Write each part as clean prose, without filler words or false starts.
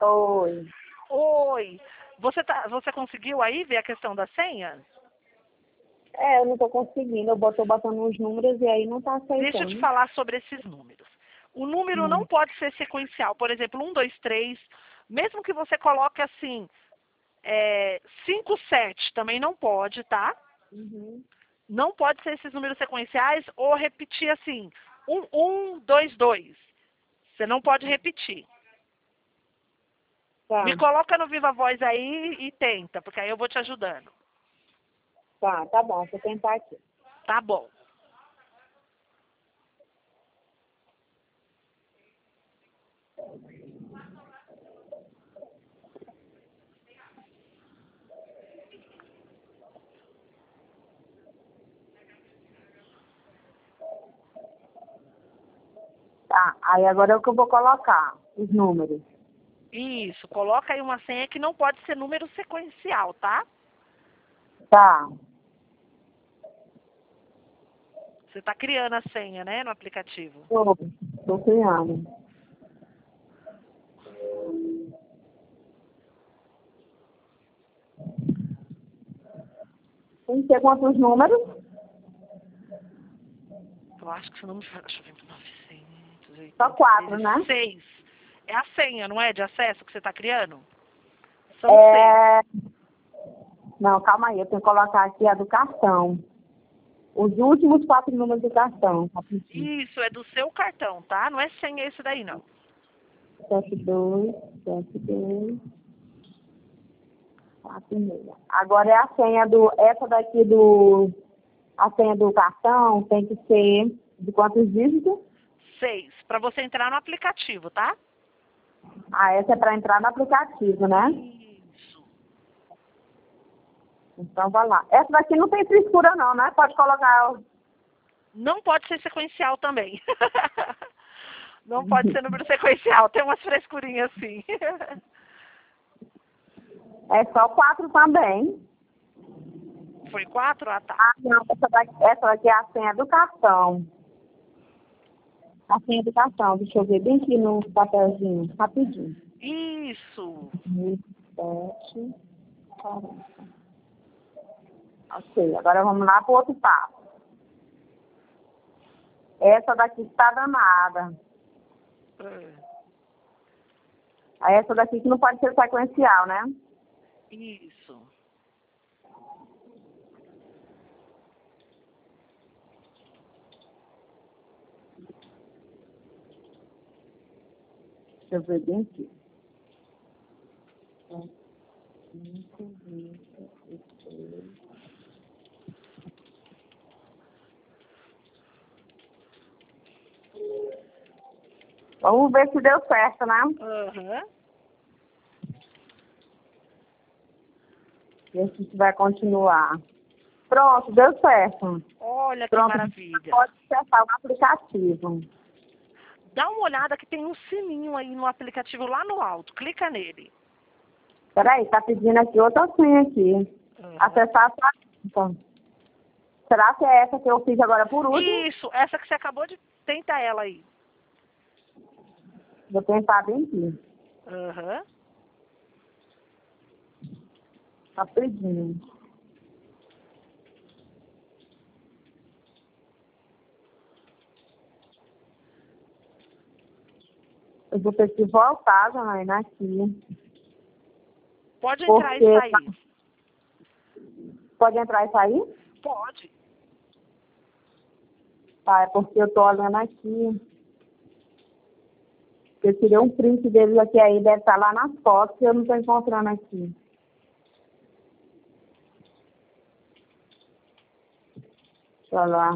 Oi. Oi. Você conseguiu aí ver a questão da senha? Eu não tô conseguindo. Eu tô botando uns números e aí não tá aceitando. Deixa eu te falar sobre esses números. O número não pode ser sequencial. Por exemplo, 1, 2, 3. Mesmo que você coloque assim, 5, 7, também não pode, tá? Uhum. Não pode ser esses números sequenciais ou repetir assim, 1, 1, 2, 2. Você não pode repetir. Tá. Me coloca no Viva Voz aí e tenta, porque aí eu vou te ajudando. Tá bom. Vou tentar aqui. Tá bom. Tá. Aí agora é o que eu vou colocar. Os números. Isso, coloca aí uma senha que não pode ser número sequencial, tá? Tá. Você tá criando a senha, né, no aplicativo. Tô criando. Tem que ter quantos números? Eu acho que se não me fala, deixa eu ver, 900. Só 4, né? 6. É a senha, não é, de acesso que você tá criando? São 6. Não, calma aí. Eu tenho que colocar aqui a do cartão. Os últimos 4 números do cartão. Isso, é do seu cartão, tá? Não é senha esse daí, não. 72, 72, 46. Agora é a senha essa daqui a senha do cartão tem que ser de quantos dígitos? 6, para você entrar no aplicativo, tá? Essa é para entrar no aplicativo, né? Isso. Então vai lá. Essa daqui não tem frescura não, né? Pode colocar. Não pode ser sequencial também. Não pode ser número sequencial, tem umas frescurinhas assim. É só 4 também. Foi 4? Ah, tá. Não, essa daqui é a senha do cartão. A senha do cartão, deixa eu ver bem aqui no papelzinho, rapidinho. Isso. 17, 40. Ok, agora vamos lá para o outro passo. Essa daqui está danada. Essa daqui que não pode ser sequencial, né? Isso. Deixa eu ver bem aqui. Vamos ver se deu certo, né? Aham. Ver se vai continuar. Pronto, deu certo. Olha que Pronto, maravilha. pode acessar o aplicativo. Dá uma olhada que tem um sininho aí no aplicativo lá no alto. Clica nele. Peraí, tá pedindo aqui outra senha aqui. Uhum. Acessar a sua conta. Será que é essa que eu fiz agora por último? Isso, essa que você acabou de... Tenta ela aí. Vou tentar bem aqui. Aham. Tá pedindo. Eu vou ter que voltar, Janaína, aqui. Pode entrar e sair. Pode entrar e sair? Pode. Tá, é porque eu tô olhando aqui. Eu tirei um print deles aqui aí, deve estar lá nas fotos que eu não tô encontrando aqui. Deixa eu lá.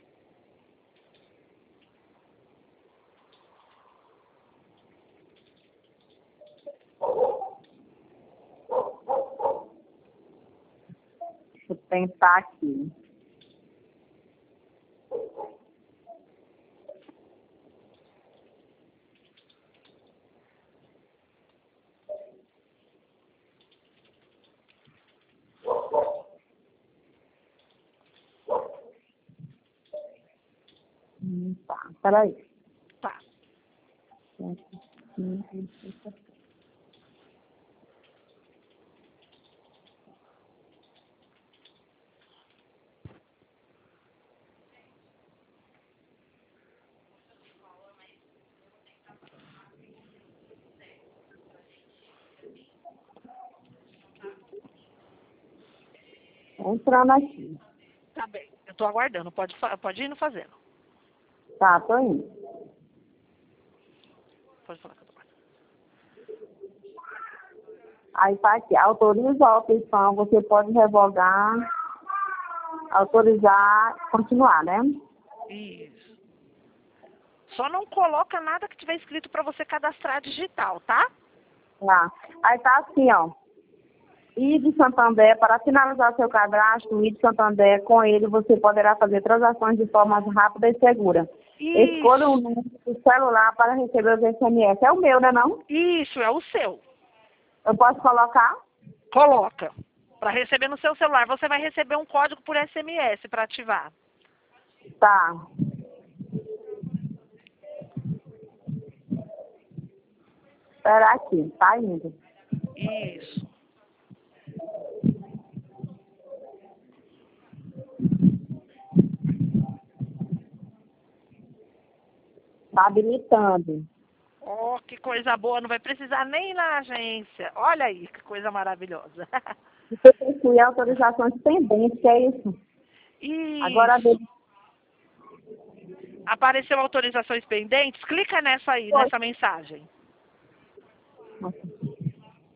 Deixa eu tentar aqui. Tá, peraí. Tá. 7, 5, 6, 7. entrando aqui. Tá bem. Eu tô aguardando. Pode ir no fazendo. Tá, tô indo. Pode falar que eu tô aguardando. Aí tá aqui, autoriza a opção, você pode revogar, autorizar, continuar, né? Isso. Só não coloca nada que tiver escrito para você cadastrar digital, tá? Tá. Aí tá assim, ó. ID Santander, para finalizar seu cadastro, o ID Santander, com ele você poderá fazer transações de forma rápida e segura. Escolha um Isso. número do celular para receber os SMS. É o meu, né não? Isso, é o seu. Eu posso colocar? Coloca. Para receber no seu celular, você vai receber um código por SMS para ativar. Tá. Espera aqui, tá indo. Isso. Tá habilitando. Oh, que coisa boa, não vai precisar nem ir na agência. Olha aí, que coisa maravilhosa. Você possui autorizações pendentes, que é isso? Agora, Isso. Apareceu autorizações pendentes? Clica nessa aí, nessa mensagem. deixa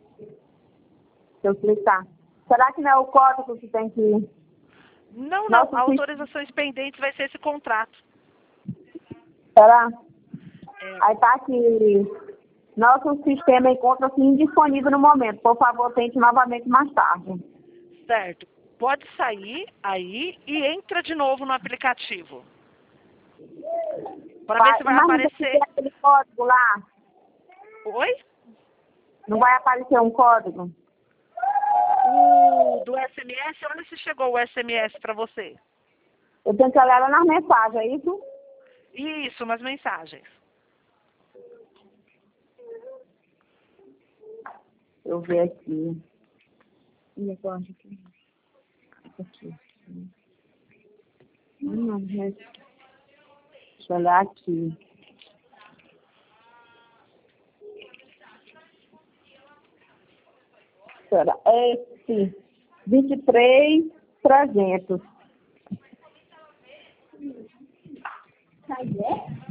eu clicar. Será que não é o código que tem que... Não, Nosso autorizações pendentes vai ser esse contrato. Será? É, Aí tá aqui. Nosso sistema encontra-se indisponível no momento. Por favor, tente novamente mais tarde. certo. Pode sair aí e entra de novo no aplicativo. Para ver se vai Mas não tem que ter aparecer. aquele código lá? Oi? Não vai aparecer um código? O do SMS, olha se chegou o SMS para você. Eu tenho que olhar lá nas mensagens, é isso? Isso, nas mensagens. Eu ver aqui. Ih, eu acho que... Aqui. Não, mas... Deixa eu olhar aqui. Espera, esse 23.300. É?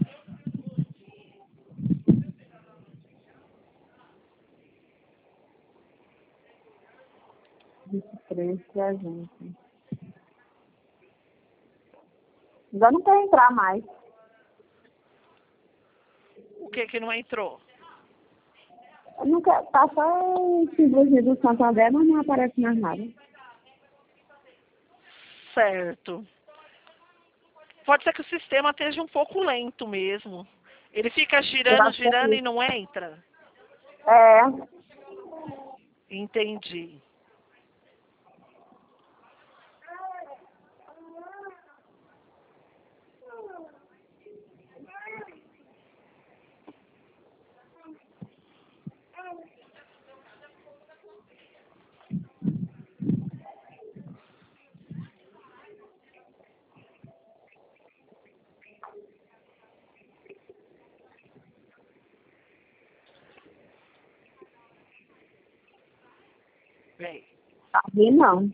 23.300. Já não quer entrar mais. O que não entrou? Eu nunca, tá só o símbolo do Santander, mas não aparece mais nada. Certo. Pode ser que o sistema esteja um pouco lento mesmo. Ele fica Eu girando, acho que é girando e isso. não entra? É, Entendi. Bem, aqui não.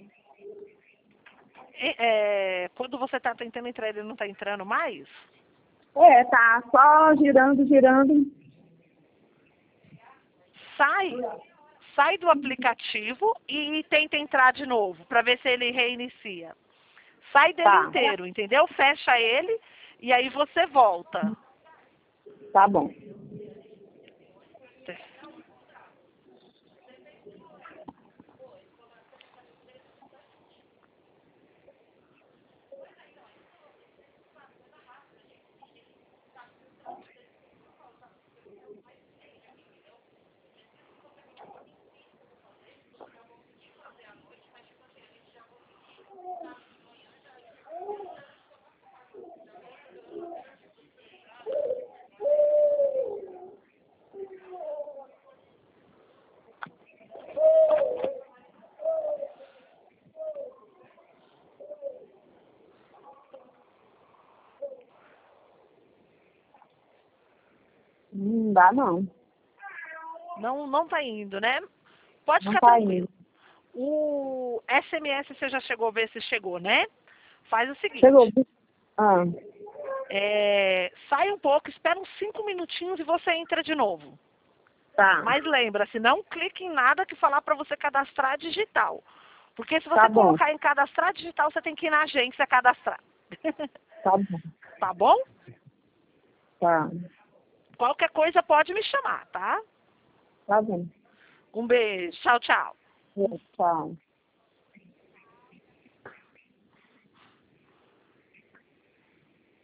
quando você está tentando entrar, ele não está entrando mais? É, tá só girando, girando. Sai do aplicativo e tenta entrar de novo, para ver se ele reinicia. Sai dele Tá, inteiro, entendeu? Fecha ele e aí você volta. tá bom. Não dá não. Não tá indo, né? Pode Não ficar tá tranquilo. indo. O SMS você já chegou a ver se chegou, né? Faz o seguinte. Chegou. Ah, Sai um pouco, espera uns 5 minutinhos e você entra de novo. tá. Mas lembra-se, não clique em nada que falar para você cadastrar digital. Porque se você Tá bom. colocar em cadastrar digital, você tem que ir na agência cadastrar. Tá bom. Tá bom? Tá. Qualquer coisa pode me chamar, tá? Tá bom. Um beijo. Tchau, tchau. Tchau.